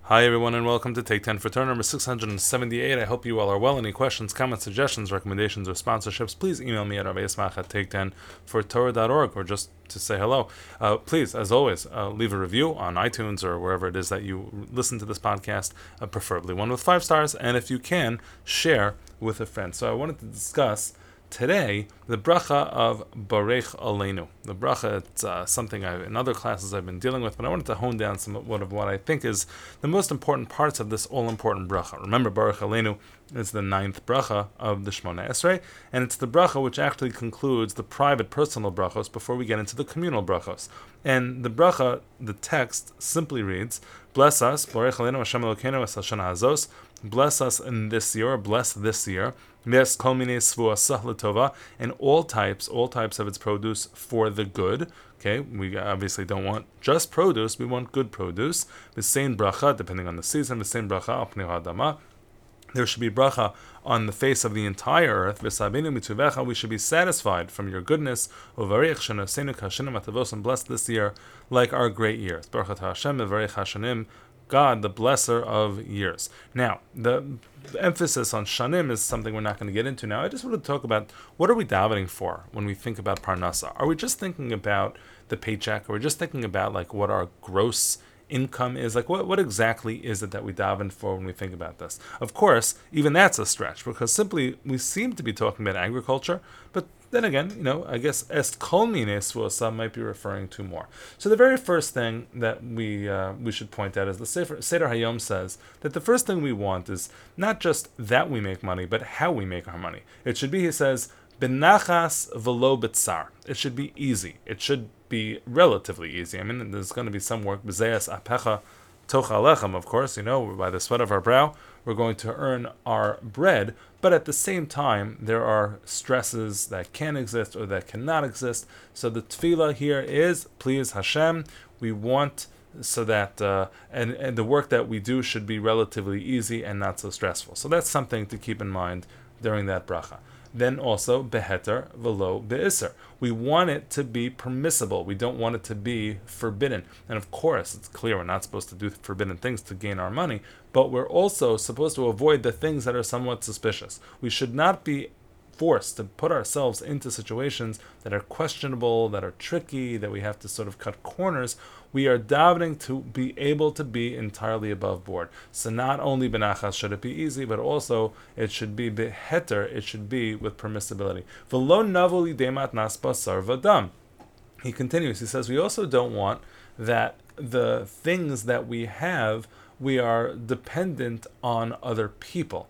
Hi everyone and welcome to Take 10 for Turn number 678. I hope you all are well. Any questions, comments, suggestions, recommendations, or sponsorships, please email me at rabbiismach at take10fortorah.org or just to say hello. Please, as always, leave a review on iTunes or wherever it is that you listen to this podcast, preferably one with 5 stars, and if you can, share with a friend. So I wanted to discuss today the bracha of Barech Aleinu. The bracha, it's something in other classes I've been dealing with, but I wanted to hone down somewhat of what I think is the most important parts of this all-important bracha. Remember, Barech Aleinu is the 9th bracha of the Shemona Esrei, and it's the bracha which actually concludes the private, personal brachos before we get into the communal brachos. And the bracha, the text simply reads, "Bless us, Barech Aleinu Hashem Elokeinu es Hashana Hazos." Bless us in this year, bless this year. Yes, kol minei svuasah l'tova, and all types of its produce for the good. Okay, we obviously don't want just produce; we want good produce. The same bracha, depending on the season, the same bracha al pnei ha'adama. There should be bracha on the face of the entire earth. V'sabinu mitzuvecha, we should be satisfied from your goodness. Uvarich shenosenu kashanim atavos, and bless this year like our great years. Baruch Hashem mevarich hashanim. God, the blesser of years. Now, the emphasis on shanim is something we're not going to get into now. I just want to talk about what are we davening for when we think about parnasa? Are we just thinking about the paycheck? Are we just thinking about like what our gross income is? Like what exactly is it that we daven for when we think about this? Of course, even that's a stretch because simply we seem to be talking about agriculture, but then again, I guess est kol minei svuasah might be referring to more. So the very first thing that we should point out is the Seder Hayom says that the first thing we want is not just that we make money, but how we make our money. It should be, he says, benachas v'lo b'tsar. It should be easy. It should be relatively easy. I mean, there's going to be some work. B'zeyas apecha toch alechem, of course, by the sweat of our brow, we're going to earn our bread, but at the same time, there are stresses that can exist or that cannot exist. So the tefillah here is, please Hashem, we want so that, and the work that we do should be relatively easy and not so stressful. So that's something to keep in mind during that bracha. Then also, beheter velo beiser. We want it to be permissible. We don't want it to be forbidden. And of course, it's clear we're not supposed to do forbidden things to gain our money, but we're also supposed to avoid the things that are somewhat suspicious. We should not be forced to put ourselves into situations that are questionable, that are tricky, that we have to sort of cut corners. We are davening to be able to be entirely above board. So not only benachas should it be easy, but also it should be beheter, it should be with permissibility. V'lo navu lidei matnas basar v'dam. He continues, he says, we also don't want that the things that we have, we are dependent on other people.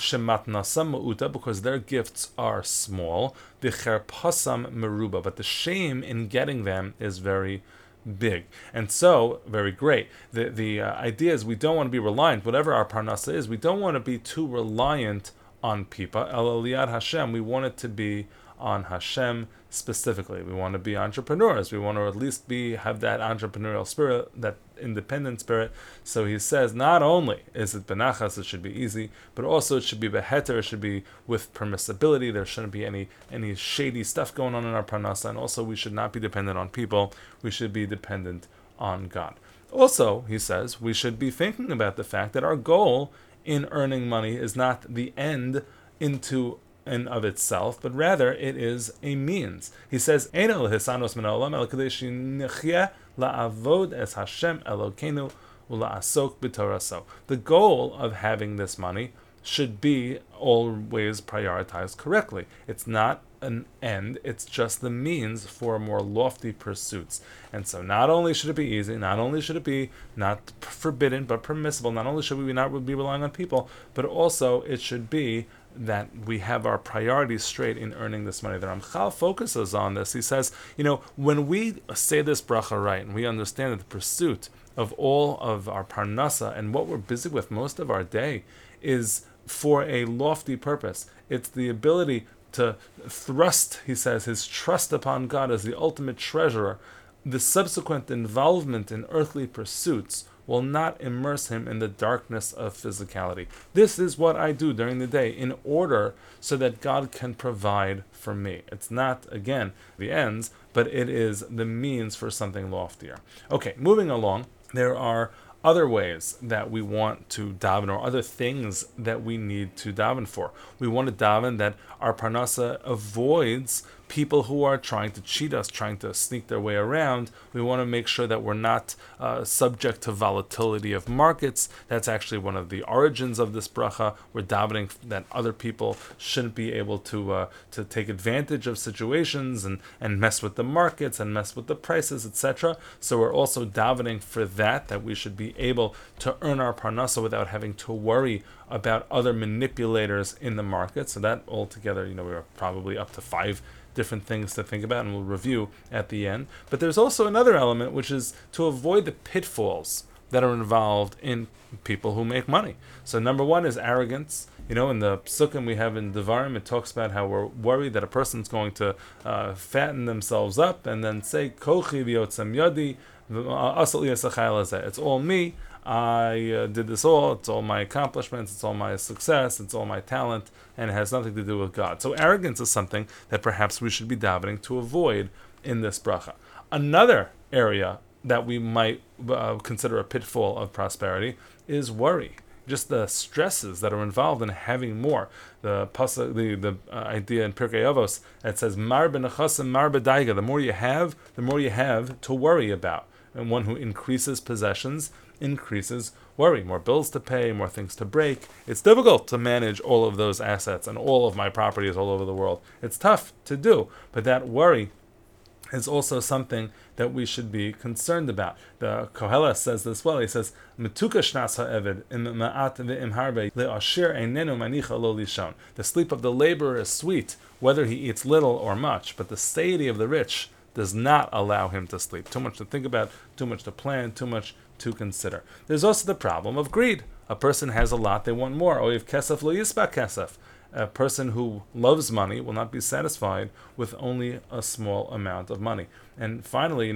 Because their gifts are small, v'cherpasam meruba, but the shame in getting them is very big. And so, very great. The idea is we don't want to be reliant, whatever our parnasa is, we don't want to be too reliant on people. El Eliyad Hashem, we want it to be on Hashem specifically. We want to be entrepreneurs. We want to at least have that entrepreneurial spirit, that independent spirit. So he says, not only is it benachas, it should be easy, but also it should be beheter, it should be with permissibility. There shouldn't be any shady stuff going on in our parnasa, and also we should not be dependent on people. We should be dependent on God. Also, he says, we should be thinking about the fact that our goal in earning money is not the end into and of itself, but rather it is a means. He says, the goal of having this money should be always prioritized correctly. It's not an end, it's just the means for more lofty pursuits. And so not only should it be easy, not only should it be not forbidden, but permissible, not only should we not be relying on people, but also it should be that we have our priorities straight in earning this money. The Ramchal focuses on this. He says, when we say this bracha right, and we understand that the pursuit of all of our parnasa and what we're busy with most of our day is for a lofty purpose. It's the ability to thrust, he says, his trust upon God as the ultimate treasurer. The subsequent involvement in earthly pursuits will not immerse him in the darkness of physicality. This is what I do during the day in order so that God can provide for me. It's not, again, the ends, but it is the means for something loftier. Okay, moving along, there are other ways that we want to daven, or other things that we need to daven for. We want to daven that our parnasa avoids people who are trying to cheat us, trying to sneak their way around. We want to make sure that we're not subject to volatility of markets. That's actually one of the origins of this bracha. We're davening that other people shouldn't be able to take advantage of situations and mess with the markets and mess with the prices, etc. So we're also davening for that we should be able to earn our parnasa without having to worry about other manipulators in the market. So that altogether, we're probably up to 5 different things to think about, and we'll review at the end. But there's also another element, which is to avoid the pitfalls that are involved in people who make money. So number one is arrogance. In the Sukkim we have in Devarim, it talks about how we're worried that a person's going to fatten themselves up and then say, Kochi v'yotzem yadi, it's all me. I did this all. It's all my accomplishments. It's all my success. It's all my talent, and it has nothing to do with God. So arrogance is something that perhaps we should be davening to avoid in this bracha. Another area that we might consider a pitfall of prosperity is worry. Just the stresses that are involved in having more. The idea in Pirkei Avos that says mar b'nechasim mar b'daiga. The more you have to worry about. And one who increases possessions increases worry. More bills to pay, more things to break. It's difficult to manage all of those assets and all of my properties all over the world. It's tough to do, but that worry is also something that we should be concerned about. The Koheles says this well. He says, "Metuka shnas ha'eved im ma'at ve'im harbe le'ashir einenu manicha lo lishon." The sleep of the laborer is sweet, whether he eats little or much, but the satiety of the rich does not allow him to sleep. Too much to think about, too much to plan, too much to consider. There's also the problem of greed. A person has a lot, they want more. Oiv kesef lo yispa kesef. A person who loves money will not be satisfied with only a small amount of money. And finally,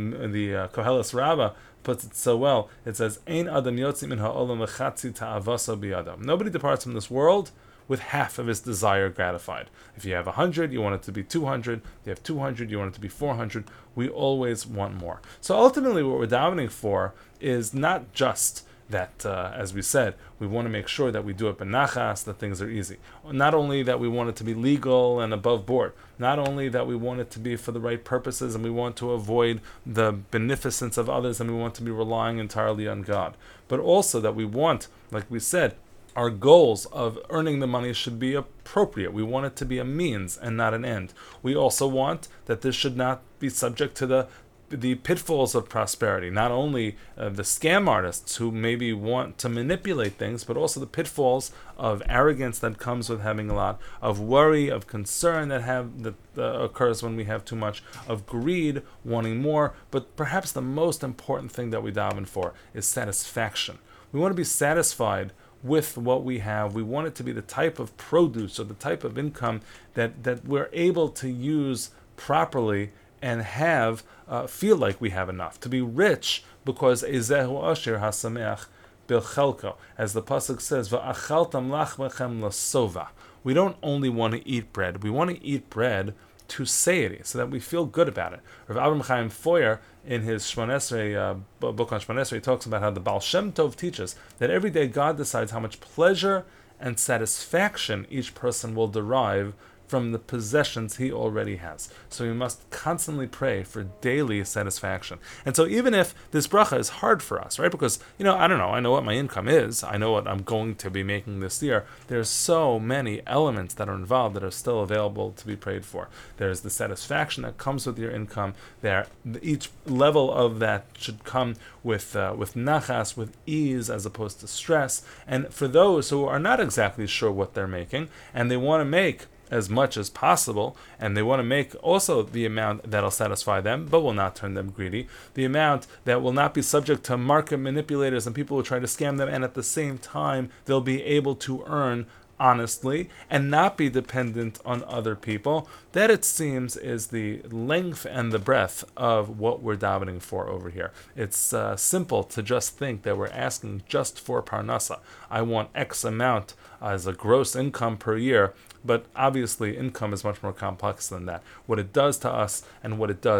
the Koheles Rabbah puts it so well. It says, "Ein adam yotzi min ha'olam v'chatzi ta'avaso biyadam." Nobody departs from this world with half of his desire gratified. If you have 100, you want it to be 200. If you have 200, you want it to be 400. We always want more. So ultimately what we're davening for is not just that, as we said, we want to make sure that we do it benachas, that things are easy. Not only that we want it to be legal and above board, not only that we want it to be for the right purposes and we want to avoid the beneficence of others and we want to be relying entirely on God, but also that we want, like we said, our goals of earning the money should be appropriate. We want it to be a means and not an end. We also want that this should not be subject to the pitfalls of prosperity, not only the scam artists who maybe want to manipulate things, but also the pitfalls of arrogance that comes with having a lot, of worry, of concern that occurs when we have too much, of greed, wanting more. But perhaps the most important thing that we daven for is satisfaction. We want to be satisfied with what we have. We want it to be the type of produce or the type of income that we're able to use properly and have feel like we have enough. To be rich because Ezehu Asher Hasameach Bilchelko, as the pasuk says, Va'achaltam lachmechem lasova. We don't only want to eat bread, we want to eat bread to satiety, so that we feel good about it. Rav Avram Chaim Foyer, in his Shmoneh Esrei, book on Shmoneh Esrei, talks about how the Baal Shem Tov teaches that every day God decides how much pleasure and satisfaction each person will derive from the possessions he already has. So we must constantly pray for daily satisfaction. And so even if this bracha is hard for us, right? Because, I don't know, I know what my income is, I know what I'm going to be making this year. There's so many elements that are involved that are still available to be prayed for. There's the satisfaction that comes with your income. Each level of that should come with nachas, with ease, as opposed to stress. And for those who are not exactly sure what they're making, and they want to make as much as possible, and they want to make also the amount that'll satisfy them, but will not turn them greedy, the amount that will not be subject to market manipulators and people who try to scam them, and at the same time they'll be able to earn honestly and not be dependent on other people. That, it seems, is the length and the breadth of what we're davening for over here. It's simple to just think that we're asking just for parnasa. I want X amount as a gross income per year, but obviously income is much more complex than that. What it does to us and what it does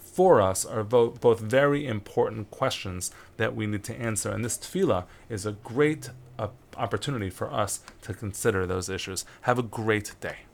for us are both very important questions that we need to answer. And this tefillah is a great opportunity for us to consider those issues. Have a great day.